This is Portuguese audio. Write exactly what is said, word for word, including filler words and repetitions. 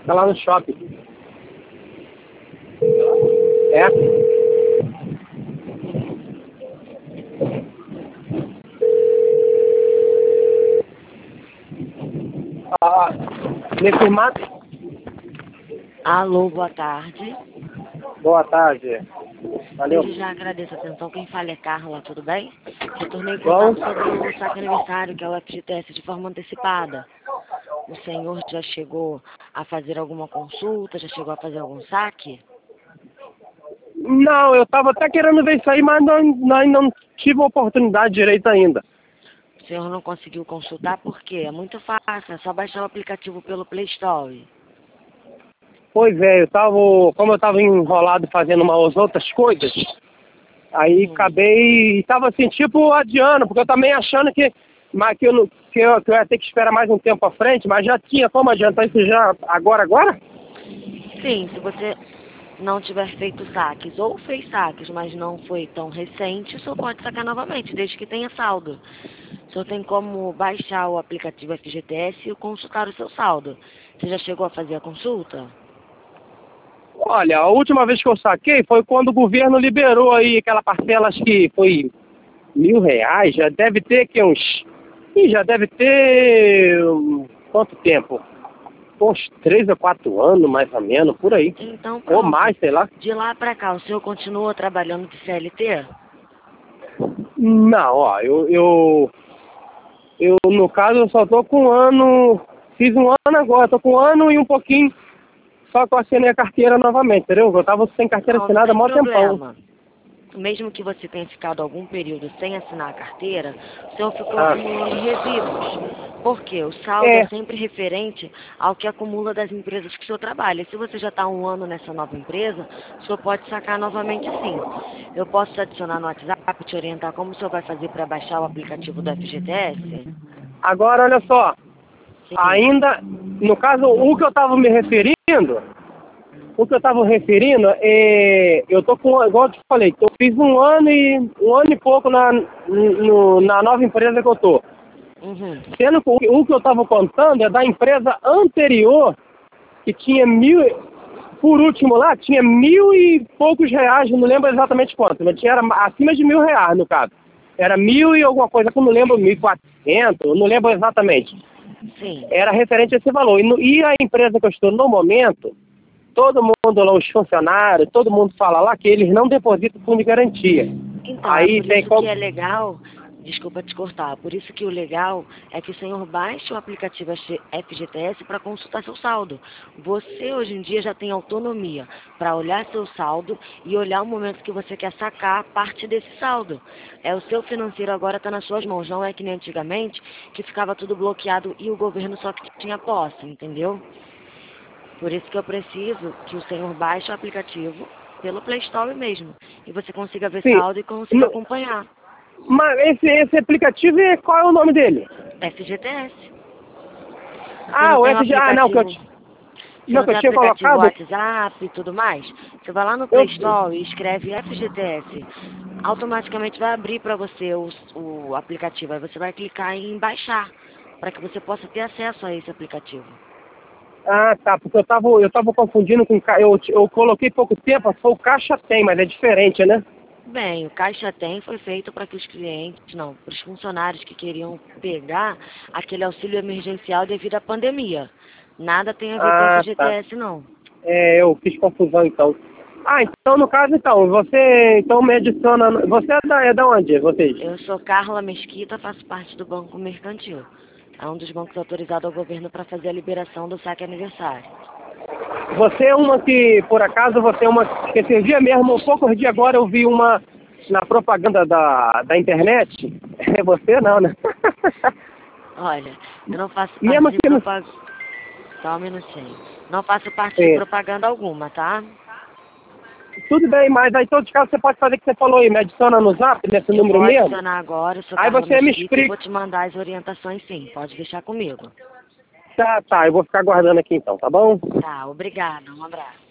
Tá lá no shopping. É? Ah, nesse formato? Alô, boa tarde. Boa tarde. Valeu. Desde já agradeço a atenção. Quem fala é Carla, tudo bem? Retornei Bom. contato sobre o saque aniversário, que é o F G T S de forma antecipada. O senhor já chegou a fazer alguma consulta? Já chegou a fazer algum saque? Não, eu tava até querendo ver isso aí, mas não, não, não tive oportunidade direito ainda. O senhor não conseguiu consultar por quê? É muito fácil, é só baixar o aplicativo pelo Play Store. Pois é, eu tava, como eu tava enrolado fazendo umas outras coisas, aí Uhum. acabei, tava assim, tipo, adiando, porque eu também achando que, mas que, eu, não- que, eu, que eu ia ter que esperar mais um tempo à frente, mas já tinha como adiantar isso já agora, agora? Sim, se você não tiver feito saques ou fez saques, mas não foi tão recente, o senhor pode sacar novamente, desde que tenha saldo. O senhor tem como baixar o aplicativo F G T S e consultar o seu saldo. Você já chegou a fazer a consulta? Olha, a última vez que eu saquei foi quando o governo liberou aí aquela parcela, acho que foi mil reais, já deve ter que uns, ih, já deve ter, hum, quanto tempo? Uns três ou quatro anos, mais ou menos, por aí. Então Ou pronto. mais, sei lá. De lá pra cá, o senhor continua trabalhando de C L T? Não, ó, eu, eu, eu, no caso, eu só tô com um ano, fiz um ano agora, tô com um ano e um pouquinho, só que eu assinei a carteira novamente, entendeu? Eu tava sem carteira Não, não assinada há tem mó tempão. problema. Mesmo que você tenha ficado algum período sem assinar a carteira, o senhor ficou Ah, acumulando resíduos. Por quê? O saldo é é, sempre referente ao que acumula das empresas que o senhor trabalha. Se você já está há um ano nessa nova empresa, o senhor pode sacar novamente sim. Eu posso te adicionar no WhatsApp, te orientar como o senhor vai fazer para baixar o aplicativo do F G T S? agora olha só, Sim. ainda, no caso, o que eu tava me referindo, o que eu tava referindo, é, eu tô com, igual eu te falei, eu fiz um ano e, um ano e pouco na, no, na nova empresa que eu tô. Uhum. Sendo que o, o que eu tava contando é da empresa anterior, que tinha mil, por último lá, tinha mil e poucos reais, não lembro exatamente quanto, mas tinha era acima de mil reais no caso. Era mil e alguma coisa, que eu não lembro, mil e quatrocentos, não lembro exatamente. Sim. Era referente a esse valor. E, no, e a empresa que eu estou no momento, todo mundo lá, os funcionários, todo mundo fala lá que eles não depositam fundo de garantia. Então, é Aí por tem isso que como... é legal, desculpa te cortar, por isso que o legal é que o senhor baixe o aplicativo F G T S para consultar seu saldo. Você hoje em dia já tem autonomia para olhar seu saldo e olhar o momento que você quer sacar parte desse saldo. É, o seu financeiro agora está nas suas mãos, não é que nem antigamente que ficava tudo bloqueado e o governo só que tinha posse, entendeu? Por isso que eu preciso que o senhor baixe o aplicativo pelo Play Store mesmo. E você consiga ver Sim. saldo e consiga No- acompanhar. Mas esse, esse aplicativo, é, qual é o nome dele? F G T S. Você Ah, não o tem o F G... Ah, não, que eu, aplicativo. ti- Você não, não que eu tem tinha aplicativo colocado... WhatsApp e tudo mais? Você vai lá no Eu, Play Store e escreve F G T S. Automaticamente vai abrir para você o, o aplicativo. Aí você vai clicar em baixar, para que você possa ter acesso a esse aplicativo. ah, tá, porque eu tava, eu tava confundindo com... ca- Eu, eu coloquei pouco tempo, foi o Caixa Tem, mas é diferente, né? Bem, o Caixa Tem foi feito para que os clientes, não, para os funcionários que queriam pegar aquele auxílio emergencial devido à pandemia. Nada tem a ver com Ah, tá. F G T S, não. É, eu fiz confusão então. Ah, então no caso então, você então me adiciona. Você é da, é da onde, vocês? Eu sou Carla Mesquita, faço parte do Banco Mercantil. É um dos bancos autorizados ao governo para fazer a liberação do saque aniversário. Você é uma que, por acaso, você é uma que esses dias mesmo, um poucos dias agora eu vi uma na propaganda da, da internet. É você não, né? Olha, eu não faço parte Mesmo de que não. propaganda. Só um minutinho. Não faço parte de É, propaganda alguma, tá? tudo bem, mas aí todo caso você pode fazer o que você falou aí, me adiciona no zap, nesse Eu número vou mesmo. adicionar agora, eu sou Aí Carla você me Mesquita e explica. vou te mandar as orientações sim. Pode deixar comigo. Tá, tá, eu vou ficar aguardando aqui então, tá bom? Tá, obrigada. Um abraço.